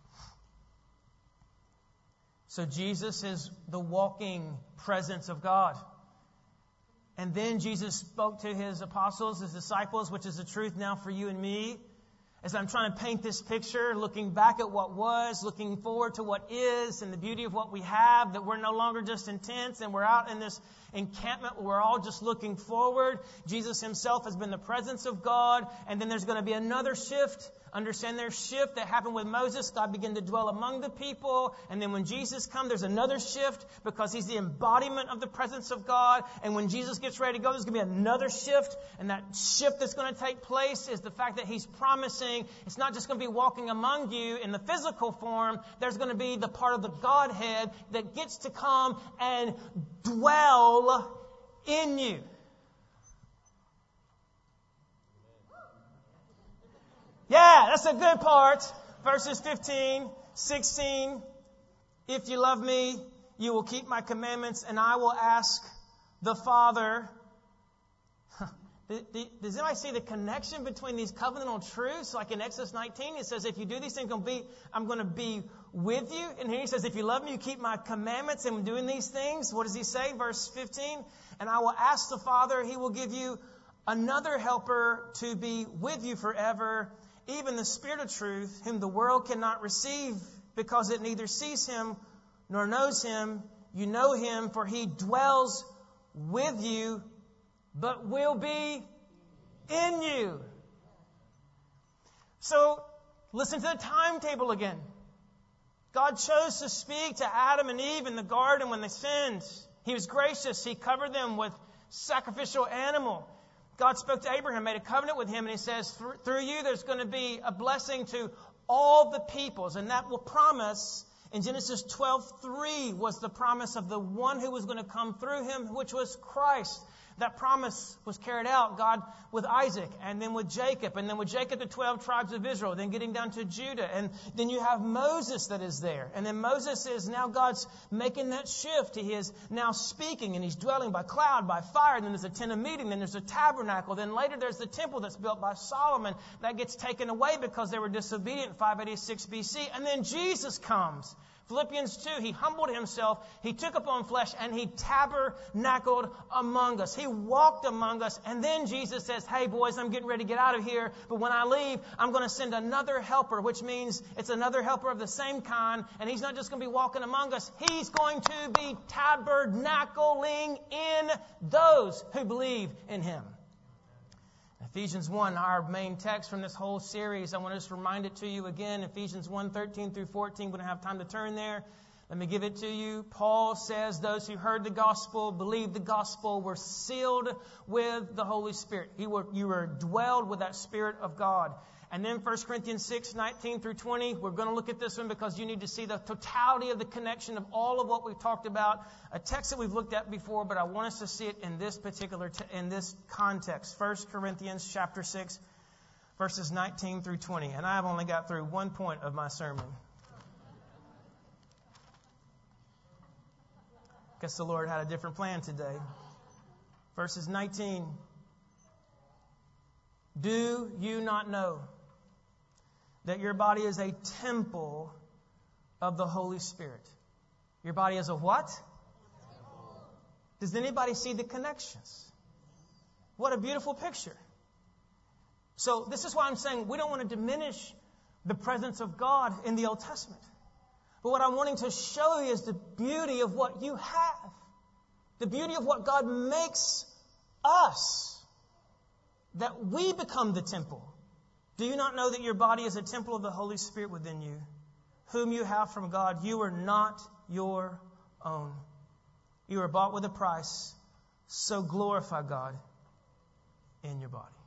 So Jesus is the walking presence of God. And then Jesus spoke to His apostles, His disciples, which is the truth now for you and me. As I'm trying to paint this picture, looking back at what was, looking forward to what is, and the beauty of what we have, that we're no longer just in tents and we're out in this encampment where we're all just looking forward. Jesus Himself has been the presence of God. And then there's going to be another shift. Understand there's shift that happened with Moses. God began to dwell among the people. And then when Jesus comes, there's another shift because He's the embodiment of the presence of God. And when Jesus gets ready to go, there's going to be another shift. And that shift that's going to take place is the fact that He's promising it's not just going to be walking among you in the physical form. There's going to be the part of the Godhead that gets to come and dwell in you. Yeah, that's a good part. Verses fifteen, sixteen. If you love me, you will keep my commandments, and I will ask the Father. Does anybody see the connection between these covenantal truths? Like in Exodus nineteen, it says, if you do these things, I'm going to be with you. And here He says, if you love me, you keep my commandments. And doing these things, what does He say? Verse fifteen, and I will ask the Father, He will give you another helper to be with you forever, even the Spirit of truth, whom the world cannot receive, because it neither sees Him nor knows Him. You know Him, for He dwells with you, but will be in you. So, listen to the timetable again. God chose to speak to Adam and Eve in the garden when they sinned. He was gracious. He covered them with sacrificial animal. God spoke to Abraham, made a covenant with him, and He says, through you there's going to be a blessing to all the peoples. And that will promise, in Genesis twelve three, was the promise of the one who was going to come through him, which was Christ. That promise was carried out, God, with Isaac, and then with Jacob, and then with Jacob, the twelve tribes of Israel, then getting down to Judah. And then you have Moses that is there. And then Moses is now God's making that shift. He is now speaking, and He's dwelling by cloud, by fire. And then there's a tent of meeting, then there's a tabernacle. Then later there's the temple that's built by Solomon. That gets taken away because they were disobedient in five eighty-six B C. And then Jesus comes. Philippians two, He humbled Himself, He took upon flesh, and He tabernacled among us. He walked among us, and then Jesus says, hey boys, I'm getting ready to get out of here, but when I leave, I'm going to send another helper, which means it's another helper of the same kind, and He's not just going to be walking among us, He's going to be tabernacling in those who believe in Him. Ephesians one, our main text from this whole series. I want to just remind it to you again. Ephesians one, thirteen through fourteen. We don't have time to turn there. Let me give it to you. Paul says those who heard the gospel, believed the gospel, were sealed with the Holy Spirit. You were, you were dwelled with that Spirit of God. And then First Corinthians six, nineteen through twenty. We're going to look at this one because you need to see the totality of the connection of all of what we've talked about. A text that we've looked at before, but I want us to see it in this particular, te- in this context. First Corinthians chapter six, verses nineteen through twenty. And I've only got through one point of my sermon. Guess the Lord had a different plan today. Verses nineteen. Do you not know that your body is a temple of the Holy Spirit? Your body is a what? Does anybody see the connections? What a beautiful picture. So this is why I'm saying we don't want to diminish the presence of God in the Old Testament. But what I'm wanting to show you is the beauty of what you have. The beauty of what God makes us. That we become the temple. Do you not know that your body is a temple of the Holy Spirit within you, whom you have from God? You are not your own. You are bought with a price, so glorify God in your body.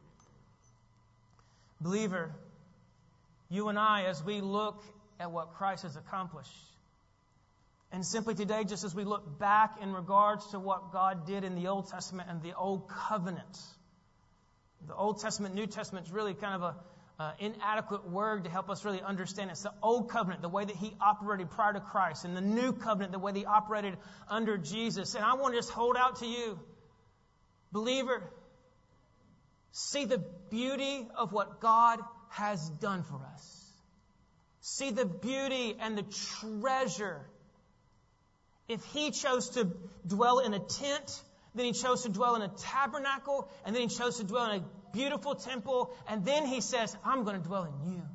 Believer, you and I, as we look at what Christ has accomplished, and simply today, just as we look back in regards to what God did in the Old Testament and the Old Covenant. The Old Testament, New Testament is really kind of a uh, inadequate word to help us really understand. It's the Old Covenant, the way that He operated prior to Christ, and the New Covenant, the way that He operated under Jesus. And I want to just hold out to you, believer, see the beauty of what God has done for us. See the beauty and the treasure. If He chose to dwell in a tent, then He chose to dwell in a tabernacle, and then He chose to dwell in a beautiful temple, and then He says, I'm going to dwell in you.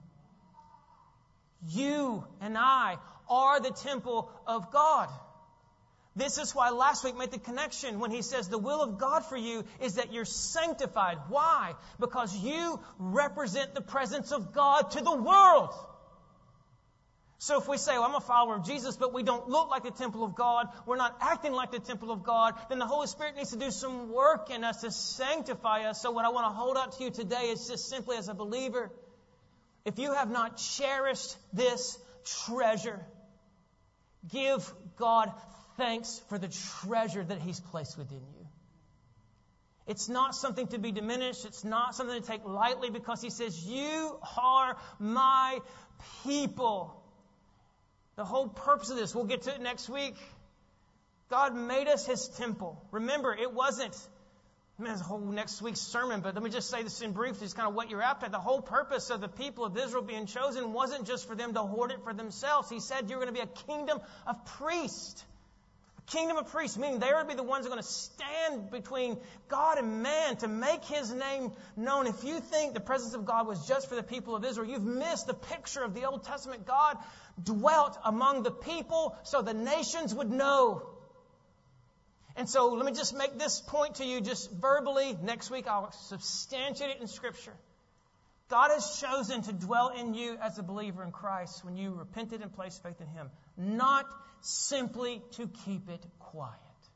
You and I are the temple of God. This is why last week made the connection when He says the will of God for you is that you're sanctified. Why? Because you represent the presence of God to the world. So if we say, well, I'm a follower of Jesus, but we don't look like the temple of God, we're not acting like the temple of God, then the Holy Spirit needs to do some work in us to sanctify us. So what I want to hold out to you today is just simply as a believer, if you have not cherished this treasure, give God thanks for the treasure that He's placed within you. It's not something to be diminished. It's not something to take lightly, because He says, you are my people. The whole purpose of this, we'll get to it next week. God made us His temple. Remember, it wasn't, I mean, it's a whole next week's sermon, but let me just say this in brief, just kind of what you're after. The whole purpose of the people of Israel being chosen wasn't just for them to hoard it for themselves. He said you're going to be a kingdom of priests. A kingdom of priests, meaning they would be the ones who are going to stand between God and man to make His name known. If you think the presence of God was just for the people of Israel, you've missed the picture of the Old Testament. God dwelt among the people so the nations would know. And so let me just make this point to you just verbally. Next week I'll substantiate it in Scripture. God has chosen to dwell in you as a believer in Christ when you repented and placed faith in Him. Not simply to keep it quiet,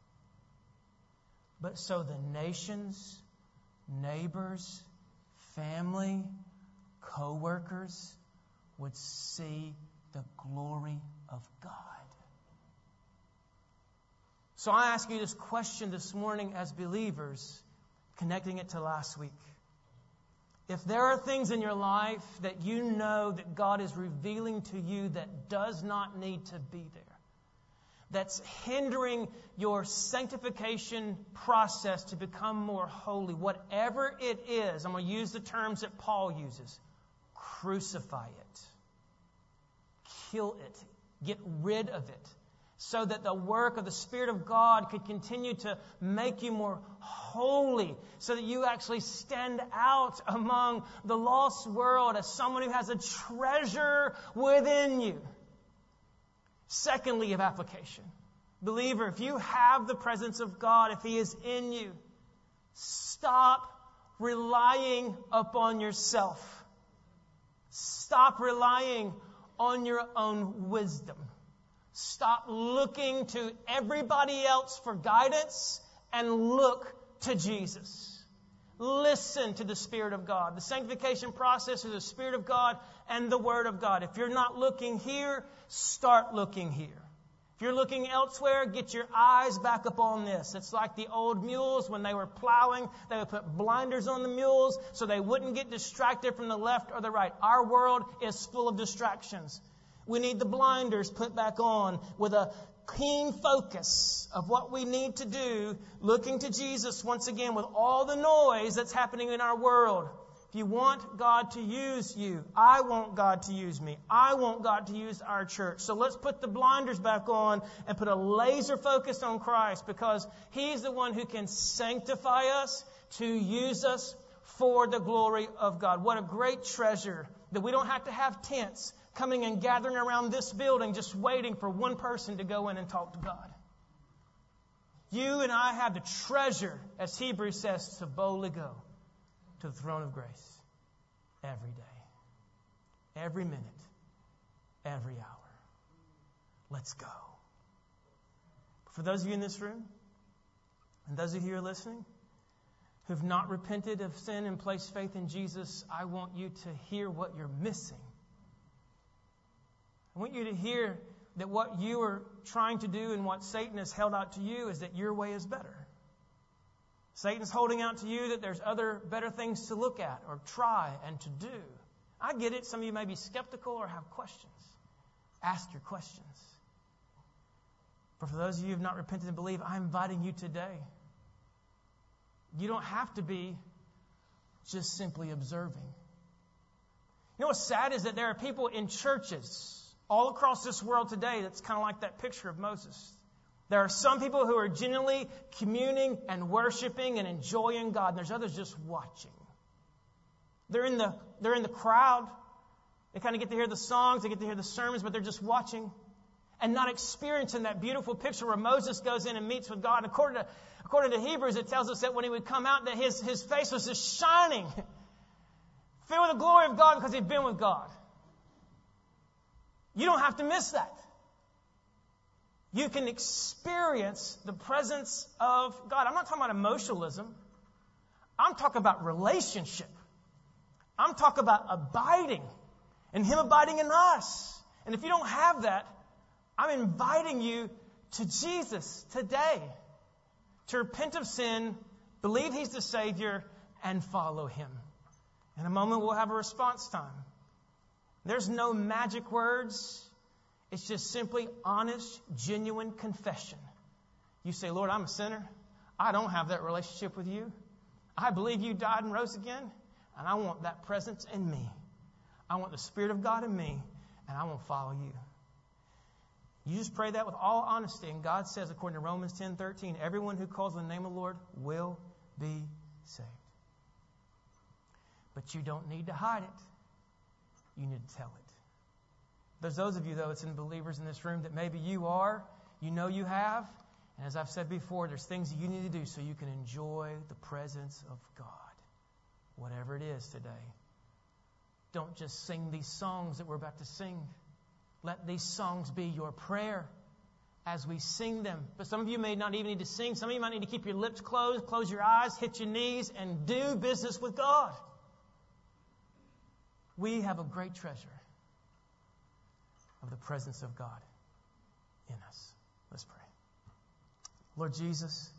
but so the nations, neighbors, family, co-workers would see the glory of God. So I ask you this question this morning as believers, connecting it to last week. If there are things in your life that you know that God is revealing to you that does not need to be there, that's hindering your sanctification process to become more holy, whatever it is, I'm going to use the terms that Paul uses. Crucify it. Kill it. Get rid of it. So that the work of the Spirit of God could continue to make you more holy. So that you actually stand out among the lost world as someone who has a treasure within you. Secondly, of application. Believer, if you have the presence of God, if He is in you, stop relying upon yourself. Stop relying on your own wisdom. Stop looking to everybody else for guidance and look to Jesus. Listen to the Spirit of God. The sanctification process is the Spirit of God and the Word of God. If you're not looking here, start looking here. If you're looking elsewhere, get your eyes back up on this. It's like the old mules when they were plowing. They would put blinders on the mules so they wouldn't get distracted from the left or the right. Our world is full of distractions. We need the blinders put back on with a keen focus of what we need to do, looking to Jesus once again with all the noise that's happening in our world. If you want God to use you, I want God to use me. I want God to use our church. So let's put the blinders back on and put a laser focus on Christ, because He's the one who can sanctify us to use us for the glory of God. What a great treasure that we don't have to have tents coming and gathering around this building just waiting for one person to go in and talk to God. You and I have the treasure, as Hebrews says, to boldly go to the throne of grace every day, every minute, every hour. Let's go. For those of you in this room, and those of you who are listening, who've not repented of sin and placed faith in Jesus, I want you to hear what you're missing. I want you to hear that what you are trying to do and what Satan has held out to you is that your way is better. Satan's holding out to you that there's other better things to look at or try and to do. I get it. Some of you may be skeptical or have questions. Ask your questions. But for those of you who have not repented and believe, I'm inviting you today. You don't have to be just simply observing. You know what's sad is that there are people in churches all across this world today that's kind of like that picture of Moses. There are some people who are genuinely communing and worshiping and enjoying God, and there's others just watching. They're in the, they're in the crowd. They kind of get to hear the songs, they get to hear the sermons, but they're just watching and not experiencing that beautiful picture where Moses goes in and meets with God. According to, according to Hebrews, it tells us that when he would come out, that his, his face was just shining, filled with the glory of God because he'd been with God. You don't have to miss that. You can experience the presence of God. I'm not talking about emotionalism. I'm talking about relationship. I'm talking about abiding and Him abiding in us. And if you don't have that, I'm inviting you to Jesus today to repent of sin, believe He's the Savior, and follow Him. In a moment, we'll have a response time. There's no magic words. It's just simply honest, genuine confession. You say, Lord, I'm a sinner. I don't have that relationship with you. I believe you died and rose again, and I want that presence in me. I want the Spirit of God in me, and I want to follow you. You just pray that with all honesty, and God says, according to Romans ten thirteen, everyone who calls on the name of the Lord will be saved. But you don't need to hide it. You need to tell it. There's those of you, though, it's in believers in this room that maybe you are, you know you have, and as I've said before, there's things that you need to do so you can enjoy the presence of God, whatever it is today. Don't just sing these songs that we're about to sing. Let these songs be your prayer as we sing them. But some of you may not even need to sing. Some of you might need to keep your lips closed, close your eyes, hit your knees, and do business with God. We have a great treasure of the presence of God in us. Let's pray. Lord Jesus,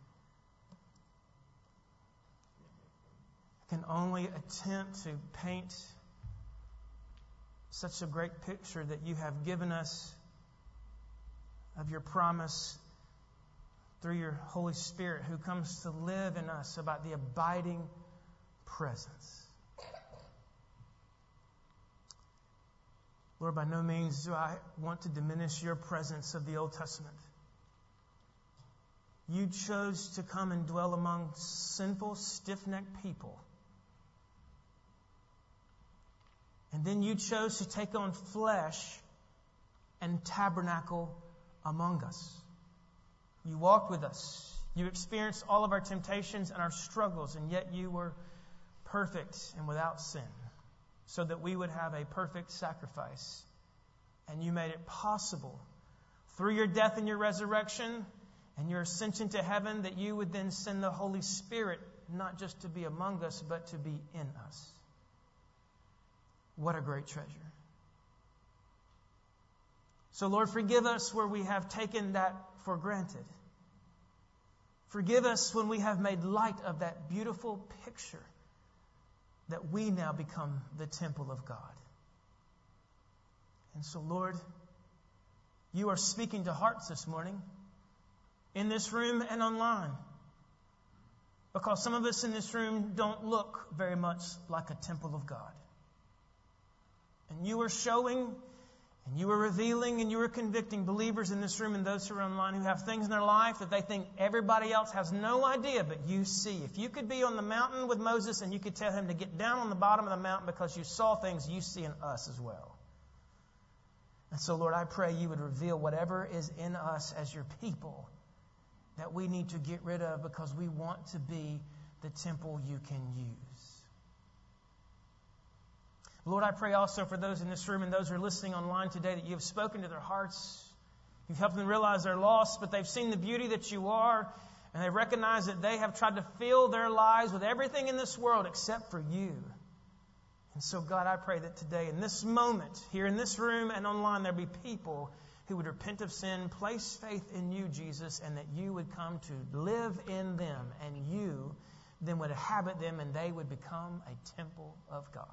I can only attempt to paint such a great picture that you have given us of your promise through your Holy Spirit who comes to live in us about the abiding presence. Lord, by no means do I want to diminish your presence of the Old Testament. You chose to come and dwell among sinful, stiff-necked people. And then you chose to take on flesh and tabernacle among us. You walked with us. You experienced all of our temptations and our struggles, and yet you were perfect and without sin, so that we would have a perfect sacrifice. And you made it possible through your death and your resurrection and your ascension to heaven that you would then send the Holy Spirit not just to be among us, but to be in us. What a great treasure. So, Lord, forgive us where we have taken that for granted. Forgive us when we have made light of that beautiful picture that we now become the temple of God. And so, Lord, you are speaking to hearts this morning, in this room and online. Because some of us in this room don't look very much like a temple of God. And you are showing, and you are revealing, and you are convicting believers in this room and those who are online who have things in their life that they think everybody else has no idea, but you see. If you could be on the mountain with Moses and you could tell him to get down on the bottom of the mountain because you saw things you see in us as well. And so, Lord, I pray you would reveal whatever is in us as your people that we need to get rid of because we want to be the temple you can use. Lord, I pray also for those in this room and those who are listening online today that you have spoken to their hearts. You've helped them realize they're lost, but they've seen the beauty that you are, and they recognize that they have tried to fill their lives with everything in this world except for you. And so, God, I pray that today, in this moment, here in this room and online, there be people who would repent of sin, place faith in you, Jesus, and that you would come to live in them, and you then would inhabit them, and they would become a temple of God.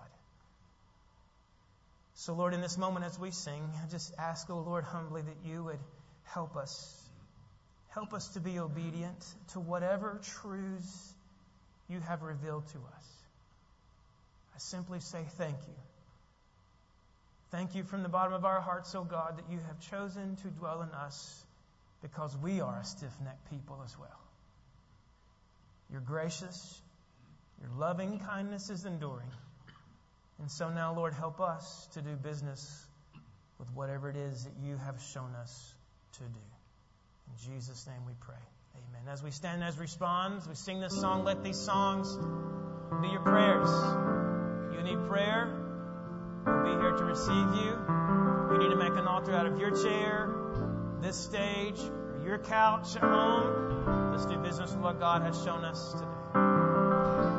So, Lord, in this moment as we sing, I just ask, oh Lord, humbly that you would help us. Help us to be obedient to whatever truths you have revealed to us. I simply say thank you. Thank you from the bottom of our hearts, O God, that you have chosen to dwell in us because we are a stiff-necked people as well. You're gracious. Your loving kindness is enduring. And so now, Lord, help us to do business with whatever it is that you have shown us to do. In Jesus' name we pray. Amen. As we stand, as respond, as we sing this song, let these songs be your prayers. If you need prayer, we'll be here to receive you. You need to make an altar out of your chair, this stage, or your couch at home. Let's do business with what God has shown us today.